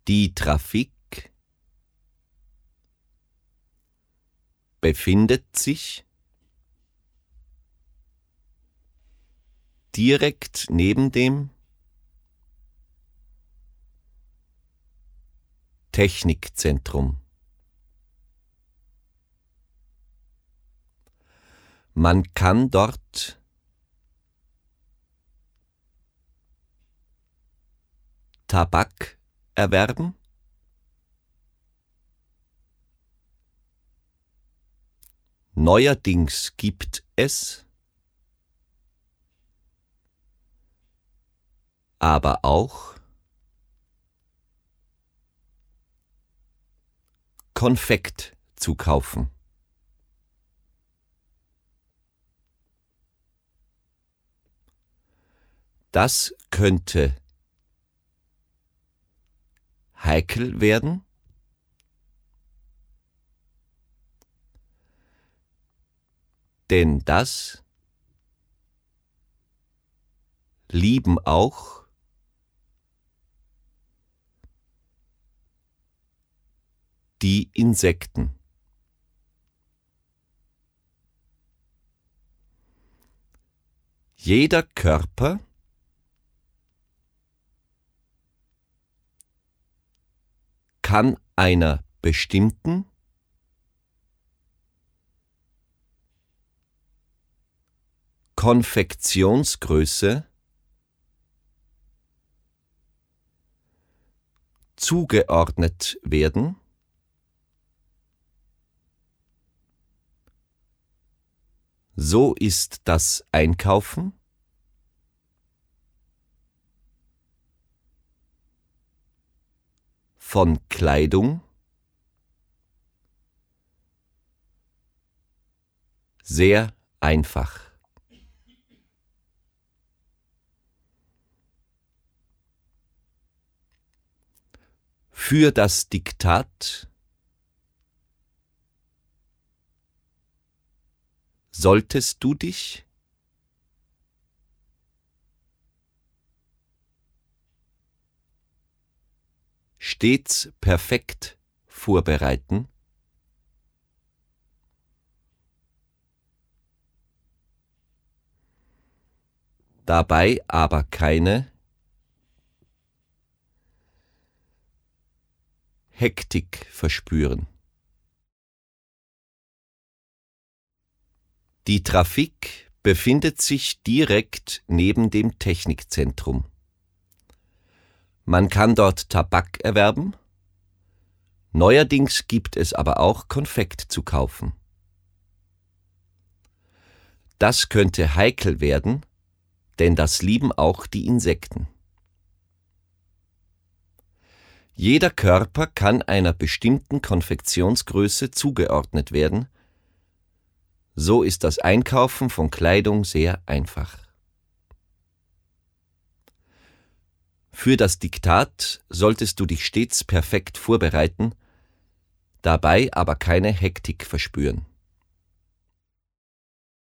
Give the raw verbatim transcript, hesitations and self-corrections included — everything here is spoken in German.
Die Trafik befindet sich direkt neben dem Technikzentrum. Man kann dort Tabak erwerben, neuerdings gibt es aber auch Konfekt zu kaufen. Das könnte heikel werden, denn das lieben auch die Insekten. Jeder Körper kann einer bestimmten Konfektionsgröße zugeordnet werden, so ist das Einkaufen von Kleidung sehr einfach. Für das Diktat solltest du dich stets perfekt vorbereiten, dabei aber keine Hektik verspüren. Die Trafik befindet sich direkt neben dem Technikzentrum. Man kann dort Tabak erwerben, neuerdings gibt es aber auch Konfekt zu kaufen. Das könnte heikel werden, denn das lieben auch die Insekten. Jeder Körper kann einer bestimmten Konfektionsgröße zugeordnet werden, so ist das Einkaufen von Kleidung sehr einfach. Für das Diktat solltest du dich stets perfekt vorbereiten, dabei aber keine Hektik verspüren.